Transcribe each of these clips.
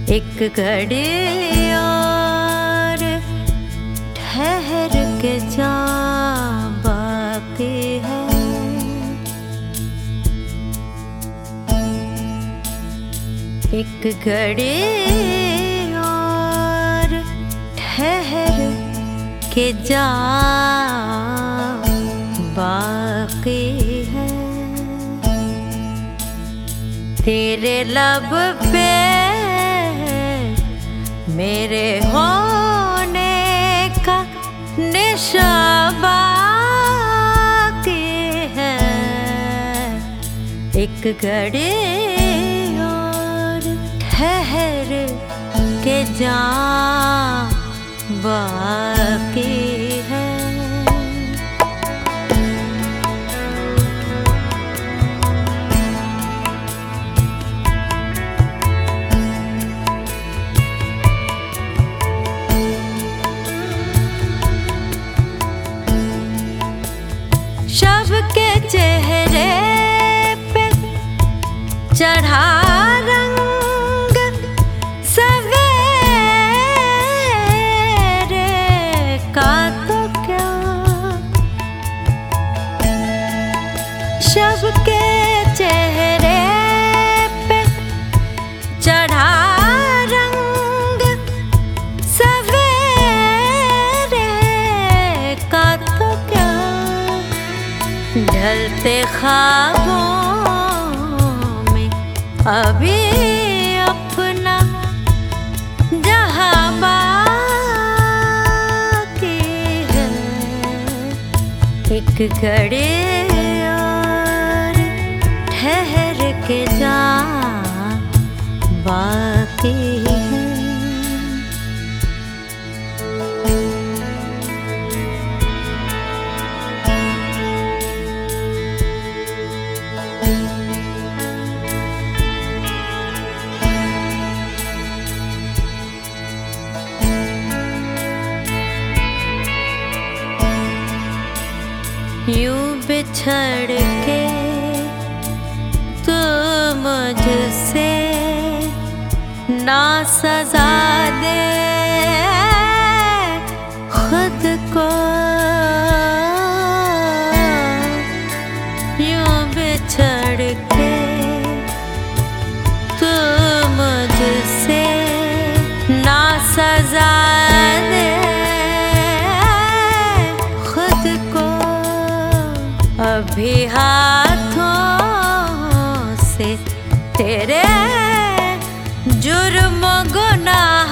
एक घड़ी और ठहर के जा बाकी है। एक घड़ी और ठहर के जा बाकी है। तेरे लब पे मेरे होने का निशान बाकी है। एक घड़ी और ठहर के जा बाकी है। शब के चेहरे पे चढ़ा रंग सवेरे का तो क्या। शब के चेहरे पे चढ़ा रंग सवेरे का तो क्या। ढलते ख्वाबों में अभी अपना जहां बाकी है। एक घड़ी और ठहर के जा बाकी है। यूं बिछड़ के तू मुझसे ना सजा दे खुद को। यूं बिछड़ के तू मुझसे ना सजा दे खुद को। अभी हाथों से तेरे जुर्म गुनाह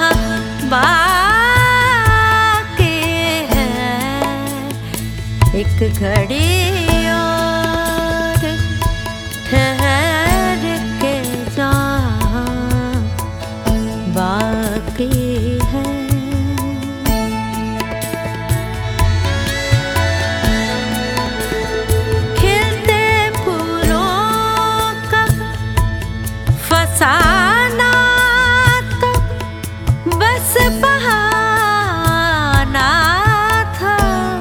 बाकी है। एक घड़ी और ठहर के जा बाकी है। फसाना तो बस बहाना था।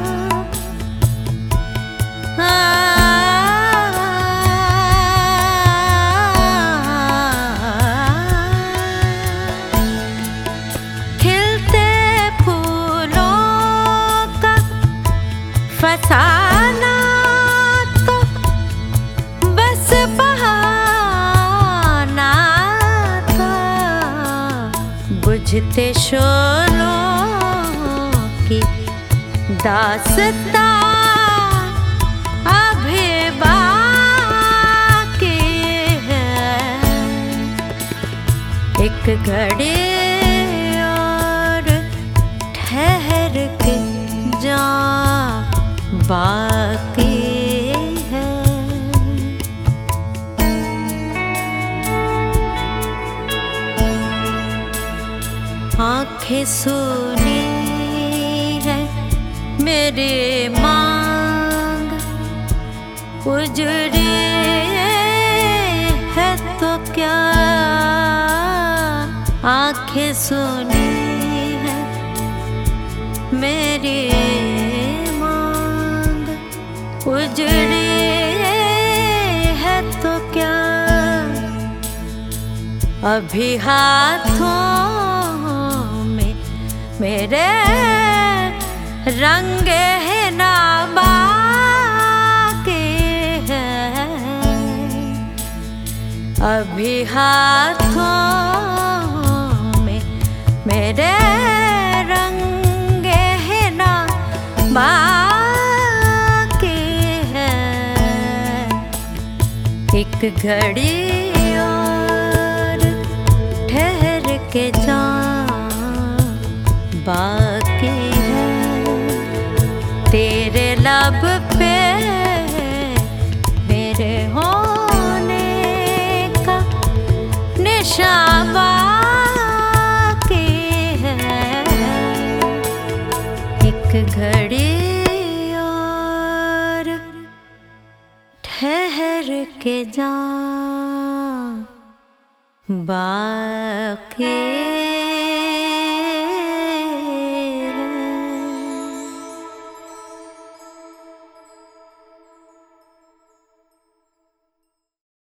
खिलते फूलों का फसाना तो बस बुझते शोलों की दास्तां अभी बाकी है। एक घड़ी और ठहर के जा बाकी है। आँखें सुनी है मेरी मांग उजड़ी है तो क्या। आँखें सुनी है मेरी मांग उजड़ी है तो क्या। अभी हाथों में मेरे रंग है ना बाकी है। अभी हाथों में मेरे रंग है ना बाकी है। एक घड़ी और ठहर के जा बाकी है। तेरे लब पे मेरे होने का निशान बाकी है। एक घड़ी और ठहर के जा बाकी